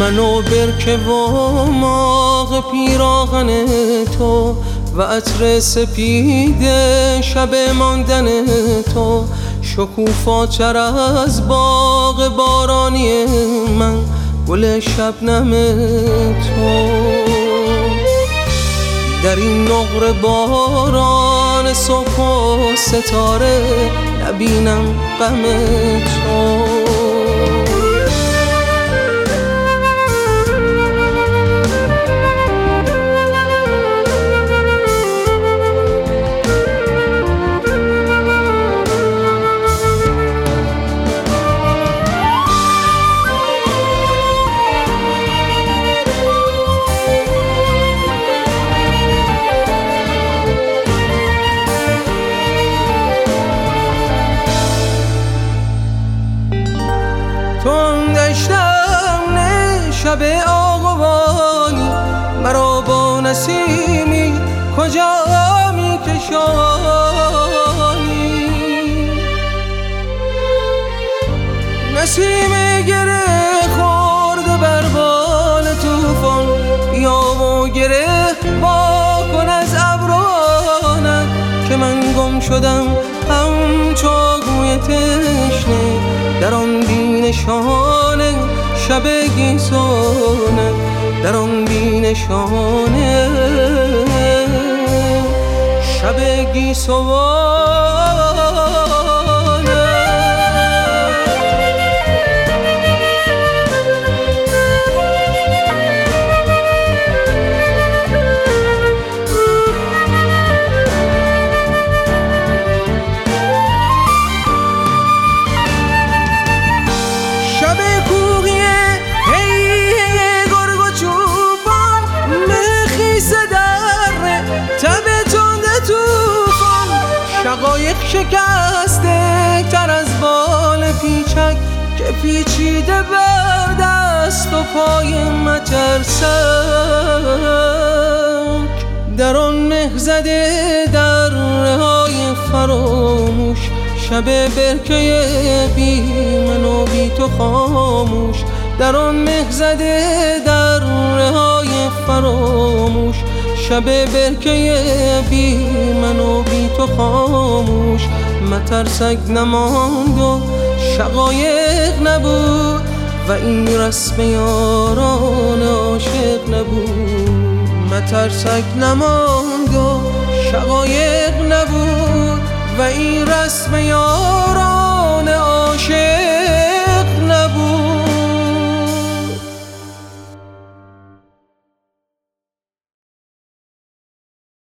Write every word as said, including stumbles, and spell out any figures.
من و برکه و ماغ پیراهن تو و عطر سپید شب ماندن تو، شکوفاتر از باغ بارانی من، گل شبنم تو. در این نقره باران صبح و ستاره نبینم غم تو. تون دشتم نه شب آغوانی، مرا با نسیمی کجا می کشانی. نسیم گره خورده بر بال توفان، بیا و گره با کن از ابرانم، که من گم شدم همچو گوی تشنه در آن بینشانه شب گیسونه، در آن بینشانه شب گیسونه. شقایق شکسته تر از بال پیچک، که پیچیده بر دست و پای مترسک. در آن مه زده در رهای فراموش، شب برکه بی من و بی تو خاموش. در آن مه زده در رهای فراموش، شب برکه بی من و بی تو خاموش. مترسک نماند و شقایق نبود، و این رسم یاران عاشق نبود. مترسک نماند و شقایق نبود، و این رسم یاران